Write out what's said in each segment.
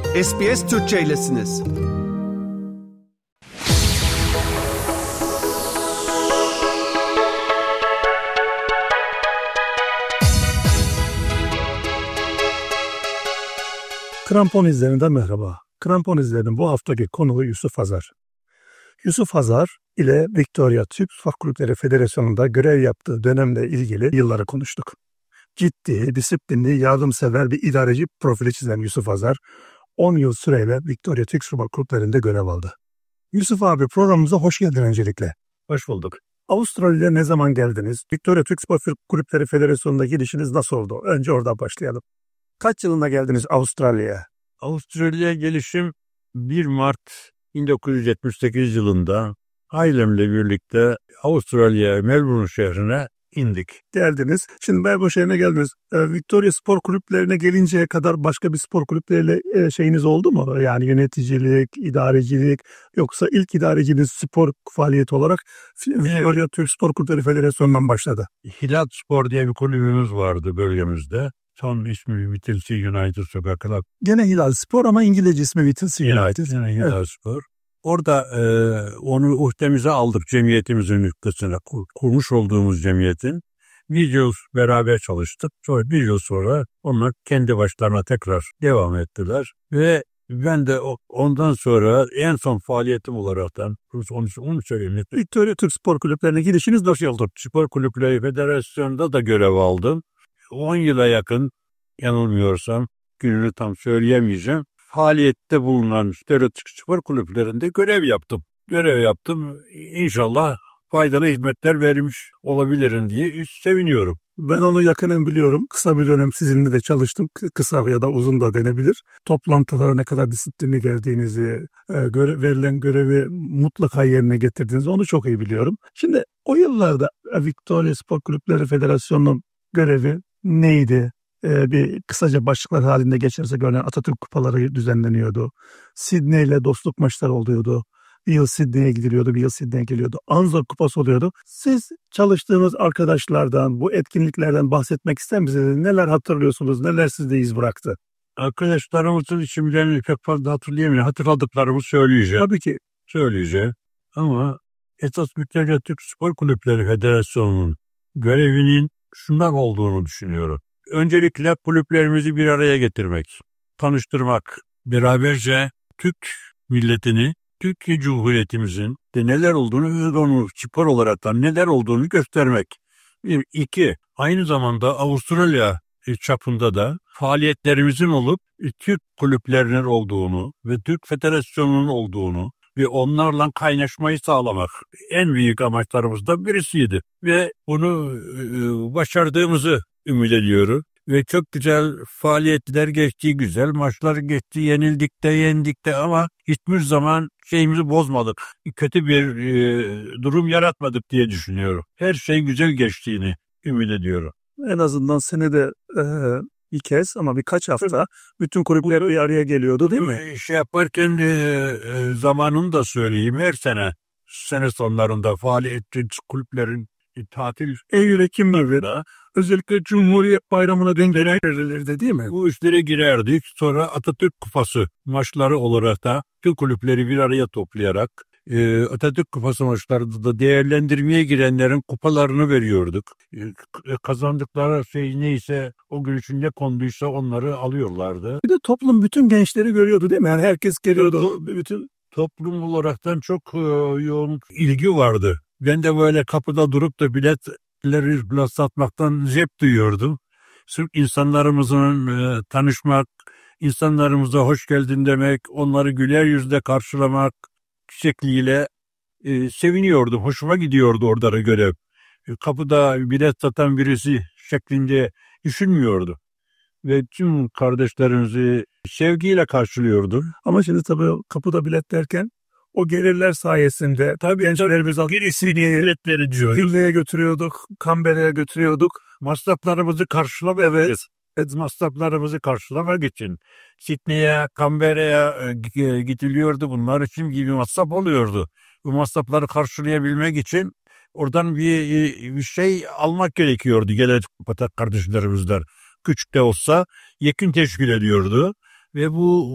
SBS Türkçe'ylesiniz. Krampon izlerinden merhaba. Krampon izlerinin bu haftaki konuğu Yusuf Hazar. Yusuf Hazar ile Victoria Türk Spor Kulüpleri Federasyonu'nda görev yaptığı dönemle ilgili yılları konuştuk. Ciddi, disiplinli, yardımsever bir idareci profili çizen Yusuf Hazar, 10 yıl süreyle Victoria Türk Spor Kulüpleri'nde görev aldı. Yusuf abi, programımıza hoş geldin öncelikle. Hoş bulduk. Avustralya'ya ne zaman geldiniz? Victoria Türk Spor Kulüpleri Federasyonu'nda gidişiniz nasıl oldu? Önce oradan başlayalım. Kaç yılında geldiniz Avustralya'ya? Avustralya'ya gelişim 1 Mart 1978 yılında ailemle birlikte Avustralya Melbourne şehrine indik. Geldiniz. Şimdi Melbourne şehrine geldiniz. Victoria Spor Kulüplerine gelinceye kadar başka bir spor kulüpleriyle şeyiniz oldu mu? Yani yöneticilik, idarecilik, yoksa ilk idareciliğiniz spor faaliyeti olarak Victoria Türk Spor Kulüpleri Federasyonu'ndan başladı. Hilal Spor diye bir kulübümüz vardı bölgemizde. Son ismi Whittlesea United Soccer Club. Gene Hilal Spor ama İngilizce ismi Whittlesea United. Gene Hilal Spor. Orada onu uhdemize aldık, cemiyetimizin üstesine kurmuş olduğumuz cemiyetin. Bir yıl beraber çalıştık. Sonra bir yıl sonra onlar kendi başlarına tekrar devam ettiler. Ve ben de ondan sonra en son faaliyetim olaraktan onu söyleyeyim. Victoria Türk Spor Kulüplerine gidişiniz 4 yıldır. Spor Kulüpleri Federasyonu'nda da görev aldım. 10 yıla yakın, yanılmıyorsam gününü tam söyleyemeyeceğim, faaliyette bulunan stereotip spor kulüplerinde görev yaptım. İnşallah faydalı hizmetler vermiş olabilirim diye seviniyorum. Ben onu yakinen biliyorum. Kısa bir dönem sizinle de çalıştım. Kısa ya da uzun da denebilir. Toplantılara ne kadar disiplinli geldiğinizi, verilen görevi mutlaka yerine getirdiğinizi onu çok iyi biliyorum. Şimdi o yıllarda Victoria Spor Kulüpleri Federasyonu'nun görevi neydi? Bir kısaca başlıklar halinde geçersek örneğin Atatürk kupaları düzenleniyordu. Sydney ile dostluk maçları oluyordu. Bir yıl Sydney'e gidiliyordu, bir yıl Sydney'e geliyordu. Anzor kupası oluyordu. Siz çalıştığınız arkadaşlardan, bu etkinliklerden bahsetmek ister misiniz? Neler hatırlıyorsunuz, neler sizde iz bıraktı? Arkadaşlarımızın isimlerini pek fazla hatırlayamıyorum. Hatırladıklarımı söyleyeceğim. Tabii ki. Söyleyeceğim. Ama esas Victoria Türk Spor Kulüpleri Federasyonu'nun görevinin şundan olduğunu düşünüyorum. Öncelikle kulüplerimizi bir araya getirmek, tanıştırmak, beraberce Türk milletini, Türkiye Cumhuriyetimizin de neler olduğunu ve onu spor olarak da neler olduğunu göstermek. 2. Aynı zamanda Avustralya çapında da faaliyetlerimizin olup Türk kulüplerinin olduğunu ve Türk Federasyonu'nun olduğunu ve onlarla kaynaşmayı sağlamak en büyük amaçlarımızdan birisiydi. Ve bunu başardığımızı ümit ediyorum. Ve çok güzel faaliyetler geçti, güzel maçlar geçti, yenildik de yendik de ama hiçbir zaman şeyimizi bozmadık. Kötü bir durum yaratmadık diye düşünüyorum. Her şey güzel geçtiğini ümit ediyorum. En azından senede bir kez ama birkaç hafta bütün kulüpler bir araya geliyordu değil mi? Şey yaparken zamanını da söyleyeyim, her sene sonlarında faaliyetçi kulüplerin tatil Eylül-Ekim ayında özellikle Cumhuriyet Bayramı'na denk gelirdi değil mi? Bu işlere girerdik. Sonra Atatürk Kupası maçları olarak da tüm kulüpleri bir araya toplayarak Atatürk Kupası maçlarında da değerlendirmeye girenlerin kupalarını veriyorduk. Kazandıkları şey neyse, o gün için ne konduysa onları alıyorlardı. Bir de toplum bütün gençleri görüyordu değil mi? Yani herkes geliyordu. Bütün toplum olaraktan çok yoğun ilgi vardı. Ben de böyle kapıda durup da bilet satmaktan zevk duyuyordum. Sırf insanlarımızın tanışmak, insanlarımıza hoş geldin demek, onları güler yüzle karşılamak şekliyle seviniyordum. Hoşuma gidiyordu orada görev. Kapıda bilet satan birisi şeklinde düşünmüyordu. Ve tüm kardeşlerimizi sevgiyle karşılıyordu. Ama şimdi tabii kapıda bilet derken o gelirler sayesinde tabii gençlerimiz gerisini biletleri diyor. Sydney'e götürüyorduk, Canberra'ya götürüyorduk. Masraflarımızı karşılamak, evet. Masraflarımızı karşılamak için Sydney'e, Canberra'ya gidiliyordu. Bunlar için bir masraf oluyordu. Bu masrafları karşılayabilmek için oradan bir şey almak gerekiyordu. Gelen kardeşlerimizden küçük de olsa yekün teşkil ediyordu. Ve bu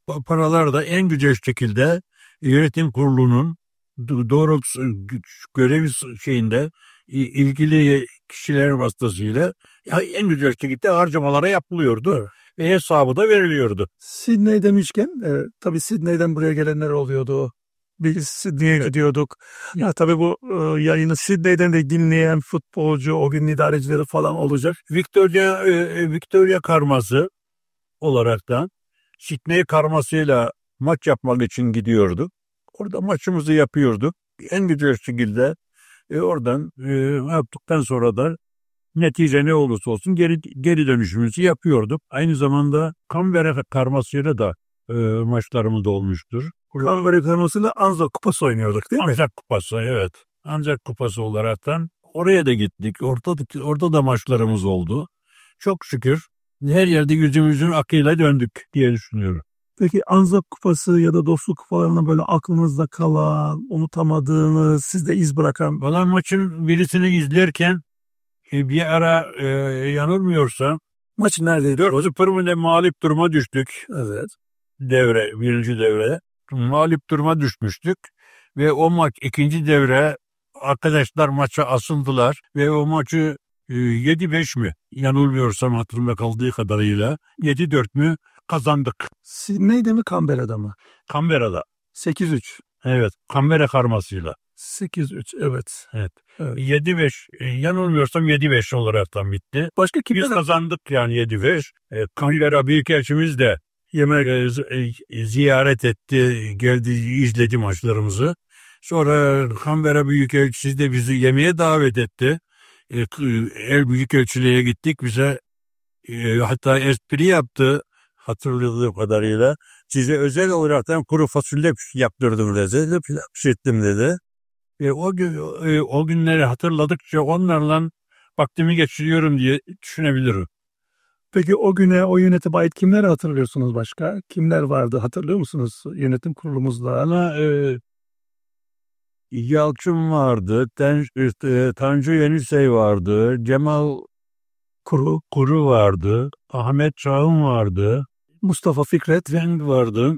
paralar da en güzel şekilde yönetim kurulunun doğru görevi şeyinde ilgili kişiler vasıtasıyla en güzel şekilde harcamalara yapılıyordu ve hesabı da veriliyordu. Sydney demişken tabii Sydney'den buraya gelenler oluyordu. Biz Sydney'e gidiyorduk. Ya tabii bu yayını Sydney'den de dinleyen futbolcu, o gün idarecileri falan olacak. Victoria karması olaraktan Sydney karmasıyla maç yapmak için gidiyorduk. Orada maçımızı yapıyorduk. En güzel şekilde oradan yaptıktan sonra da netice ne olursa olsun geri dönüşümüzü yapıyorduk. Aynı zamanda Canberra karmasıyla da maçlarımız da olmuştur. Canberra karmasıyla Anzac Kupası oynuyorduk değil mi? Anzac Kupası, evet. Anzac Kupası olaraktan oraya da gittik. Orada da maçlarımız oldu. Çok şükür her yerde yüzümüzün akıyla döndük diye düşünüyorum. Peki Anzac Kupası ya da Dostluk Kupalarına böyle aklınızda kalan, unutamadığınız, sizde iz bırakan... Valla maçın birisini izlerken bir ara yanılmıyorsam Maç neredeydi? 4-0 mağlup duruma düştük. Evet. Birinci devre. Mağlup duruma düşmüştük. Ve o maç ikinci devre arkadaşlar maça asıldılar. Ve o maçı 7-5 mi? Yanılmıyorsam hatırımda kaldığı kadarıyla 7-4 mü kazandık. Sydney'de mi Canberra'da mı? Canberra'da. 8-3. Evet. Canberra karmasıyla. 8-3 evet. Evet. Evet. 7-5 yanılmıyorsam 7-5 olaraktan bitti. Başka Biz kimler? kazandık yani 7-5. Canberra Büyükelçimiz de yemek ziyaret etti, geldi, izledi maçlarımızı. Sonra Canberra Büyükelçisi de bizi yemeğe davet etti. El Büyükelçiliğe gittik, bize hatta espri yaptı hatırladığım kadarıyla. Size özel olaraktan kuru fasulye yaptırdım dedi, pişirttim dedi. O günleri hatırladıkça onlarla vaktimi geçiriyorum diye düşünebilirim. Peki o güne, o yönetime ait kimleri hatırlıyorsunuz başka? Kimler vardı hatırlıyor musunuz yönetim kurulumuzda? Ama Yalçın vardı, Tanju Yenisey vardı, Cemal Kuru vardı, Ahmet Çağın vardı, Mustafa Fikret. ben vardı,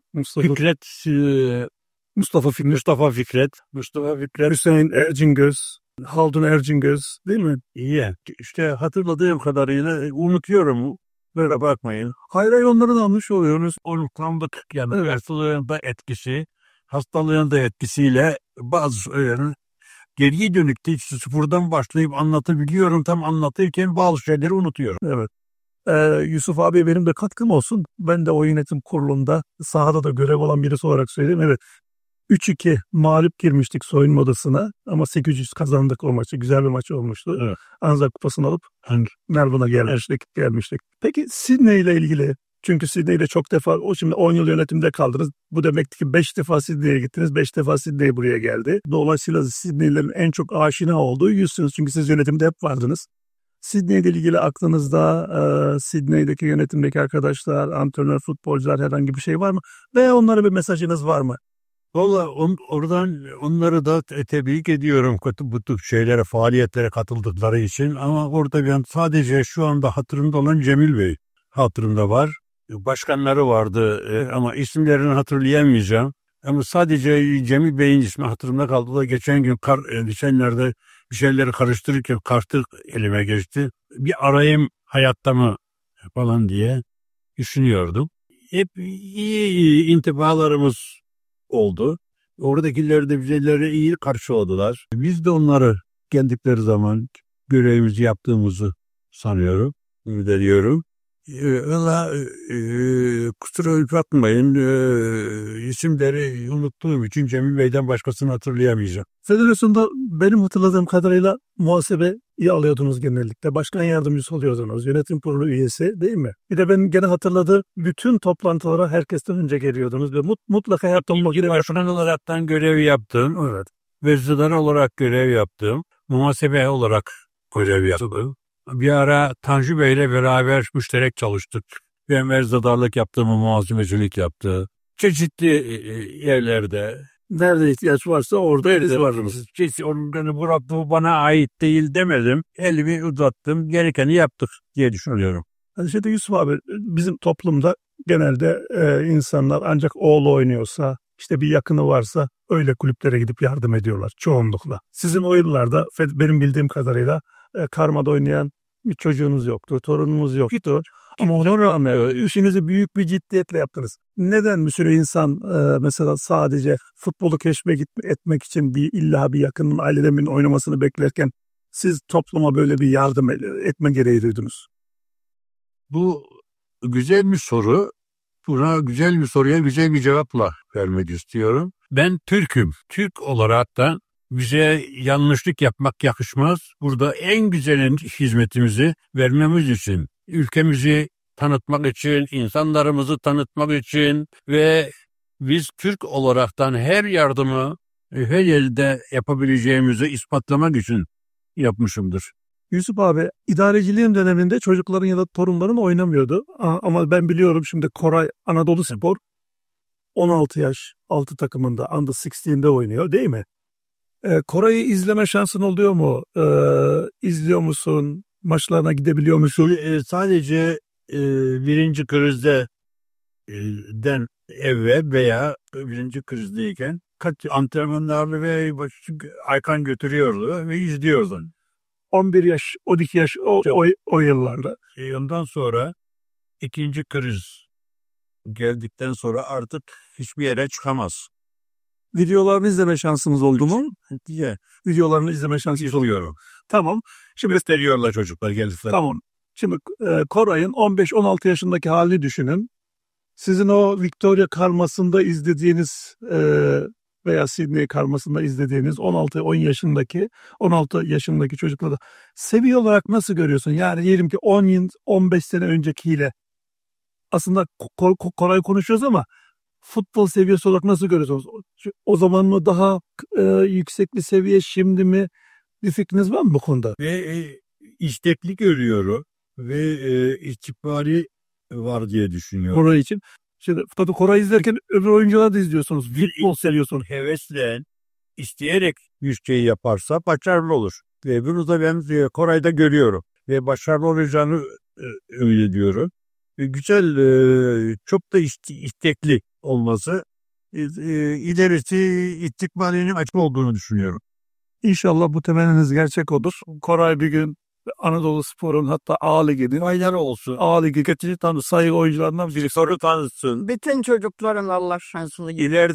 Mustafa Fikret. Mustafa Fikret. Hüseyin Ercingöz. Haldun Ercingöz değil mi? İyi. İşte hatırladığım kadarıyla unutuyorum. Böyle bakmayın. Hayır onları da almış oluyoruz. Unutlandık yani. Evet. Hastalığın da etkisiyle bazı şeylerin geriye dönük de sıfırdan başlayıp anlatabiliyorum. Tam anlatırken bazı şeyleri unutuyorum. Evet. Yusuf abi benim de katkım olsun. Ben de o yönetim kurulunda sahada da görev olan birisi olarak söyleyeyim. Evet. 3-2 mağlup girmiştik soyunma odasına ama 800 kazandık o maçı. Güzel bir maç olmuştu. Evet. Anzac Kupası'nı alıp Melbourne'a gelmiştik. Peki Sydney ile ilgili, çünkü Sydney'de çok defa, o şimdi 10 yıl yönetimde kaldınız. Bu demekti ki 5 defa Sydney'e gittiniz, 5 defa Sydney buraya geldi. Dolayısıyla Sydney'lerin en çok aşina olduğu yüzsünüz. Çünkü siz yönetimde hep vardınız. Sydney ile ilgili aklınızda Sydney'deki yönetimdeki arkadaşlar, antrenör, futbolcular herhangi bir şey var mı? Veya onlara bir mesajınız var mı? Valla oradan onları da tebrik ediyorum bu tür şeylere, faaliyetlere katıldıkları için. Ama orada ben sadece şu anda hatırımda olan Cemil Bey hatırımda var. Başkanları vardı ama isimlerini hatırlayamayacağım. Ama sadece Cemil Bey'in ismi hatırımda kaldı da geçenlerde bir şeyleri karıştırırken kartı elime geçti. Bir arayayım hayatta mı falan diye düşünüyordum. Hep iyi intibalarımız oldu. Oradakiler de bizleri iyi karşıladılar. Biz de onları geldikleri zaman görevimizi yaptığımızı sanıyorum, ümit ediyorum. Kusura bakmayın, isimleri unuttuğum için Cemil Bey'den başkasını hatırlayamayacağım. Federasyonda benim hatırladığım kadarıyla muhasebeyi alıyordunuz genellikle. Başkan yardımcısı oluyordunuz. Yönetim kurulu üyesi değil mi? Bir de ben gene hatırladığım bütün toplantılara herkesten önce geliyordunuz ve mutlaka her toplantıda başkan olaraktan görev yaptım. Evet. Vezirler olarak görev yaptım. Muhasebe olarak görev yaptım. Bir ara Tanju Bey'le beraber müşterek çalıştık. Ben vezirdarlık yaptım, muhasebecilik yaptı. Çeşitli yerlerde. Nerede ihtiyaç varsa orada biz varız. Bu bana ait değil demedim. Elimi uzattım. Gerekeni yaptık diye düşünüyorum. Yusuf abi bizim toplumda Genelde insanlar ancak oğlu oynuyorsa, işte bir yakını varsa öyle kulüplere gidip yardım ediyorlar çoğunlukla. Sizin o yıllarda benim bildiğim kadarıyla karmada oynayan bir çocuğunuz yoktu, torununuz yoktu. Ama ona rağmen işinizi büyük bir ciddiyetle yaptınız. Neden bir sürü insan mesela sadece futbolu etmek için illa bir yakının, aileden birinin oynamasını beklerken siz topluma böyle bir yardım etme gereği duydunuz? Bu güzel bir soru. Buna güzel bir soruya güzel bir cevapla vermek istiyorum. Ben Türk'üm. Türk olaraktan bize yanlışlık yapmak yakışmaz. Burada en güzel hizmetimizi vermemiz için, ülkemizi tanıtmak için, insanlarımızı tanıtmak için ve biz Türk olaraktan her yardımı her yerde yapabileceğimizi ispatlamak için yapmışımdır. Yusuf abi, idareciliğin döneminde çocukların ya da torunların oynamıyordu. Ama ben biliyorum şimdi Koray Anadolu Spor 16 yaş altı takımında Under 16'de oynuyor değil mi? Koray'ı izleme şansın oluyor mu? İzliyor musun? Maçlarına gidebiliyor musun? Sadece birinci krizden evvel veya birinci krizdeyken antrenmanlarını ve Aykan götürüyordu ve izliyordun. 11 yaş, 12 yaş o yıllarda. Ondan sonra ikinci kriz geldikten sonra artık hiçbir yere çıkamaz. Videolarını izleme şansınız oldu mu? Diye. Videolarını izleme şansınız oluyor. Tamam. Şimdi gösteriyorlar çocuklar geldikler. Tamam. Şimdi Koray'ın 15-16 yaşındaki halini düşünün. Sizin o Victoria karmasında izlediğiniz veya Sydney karmasında izlediğiniz 16 yaşındaki çocukları seviye olarak nasıl görüyorsun? Yani diyelim ki 10-15 sene öncekiyle aslında Koray konuşuyoruz ama futbol seviyesi olarak nasıl görüyorsunuz? O zaman mı daha yüksek bir seviye, şimdi mi? Bir fikriniz var mı bu konuda? Ve istekli görüyorum ve istikbali var diye düşünüyorum. Koray için. Şimdi tabii Koray izlerken öbür oyuncuları da izliyorsunuz. Futbol seviyorsunuz. Hevesle, isteyerek bir şey yaparsa başarılı olur. Ve bunu da ben Koray'da görüyorum. Ve başarılı olacağını öyle diyorum. Güzel, çok da istekli olması ilerisi istikbalinin açık olduğunu düşünüyorum. İnşallah bu temenniniz gerçek olur. Koray bir gün Anadolu Spor'un hatta A Ligi'nin Ayları olsun. A Ligi geçici sayı oyuncularından biri soru tanısın. Bütün çocukların Allah şansını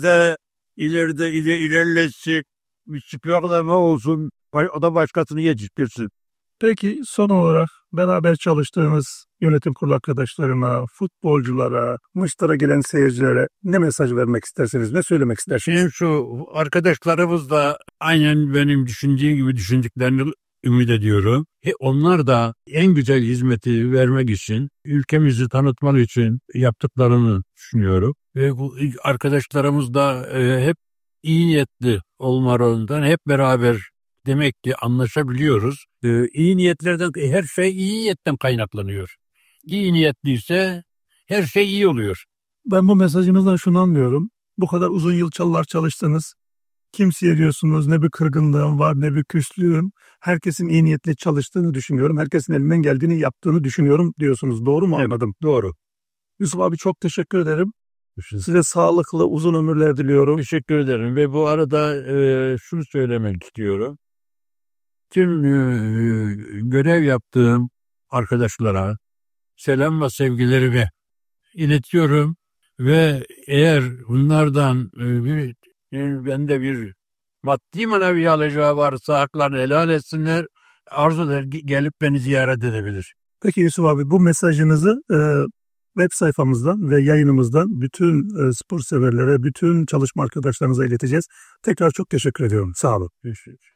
İlerletecek bir sporlama olsun. O da başkasını yetiştirsin. Peki son olarak beraber çalıştığınız yönetim kurulu arkadaşlarına, futbolculara, maçlara gelen seyircilere ne mesaj vermek isterseniz, ne söylemek istersiniz? Benim şu arkadaşlarımız da aynen benim düşündüğüm gibi düşündüklerini ümit ediyorum. Onlar da en güzel hizmeti vermek için, ülkemizi tanıtmak için yaptıklarını düşünüyorum. Ve bu arkadaşlarımız da hep iyi niyetli olmalarından hep beraber demek ki anlaşabiliyoruz. İyi niyetlerden, her şey iyi niyetten kaynaklanıyor. İyi niyetliyse her şey iyi oluyor. Ben bu mesajınızdan şunu anlıyorum. Bu kadar uzun yıllar çalıştınız. Kimseye diyorsunuz ne bir kırgınlığım var ne bir küslüğüm. Herkesin iyi niyetle çalıştığını düşünüyorum. Herkesin elinden geldiğini yaptığını düşünüyorum diyorsunuz. Doğru mu anladım? Doğru. Yusuf abi çok teşekkür ederim. Size sağlıklı uzun ömürler diliyorum. Teşekkür ederim ve bu arada şunu söylemek istiyorum. Tüm görev yaptığım arkadaşlara selam ve sevgilerimi iletiyorum ve eğer bunlardan bende bir maddi manevi alacağı varsa haklarını helal etsinler, arzu eder gelip beni ziyaret edebilir. Peki Yusuf abi, bu mesajınızı web sayfamızdan ve yayınımızdan bütün spor severlere, bütün çalışma arkadaşlarınıza ileteceğiz. Tekrar çok teşekkür ediyorum. Sağ olun. Teşekkür.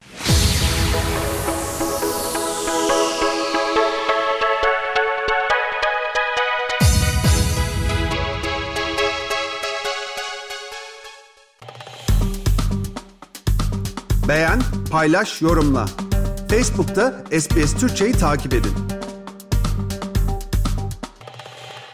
Beğen, paylaş, yorumla. Facebook'ta SBS Türkçe'yi takip edin.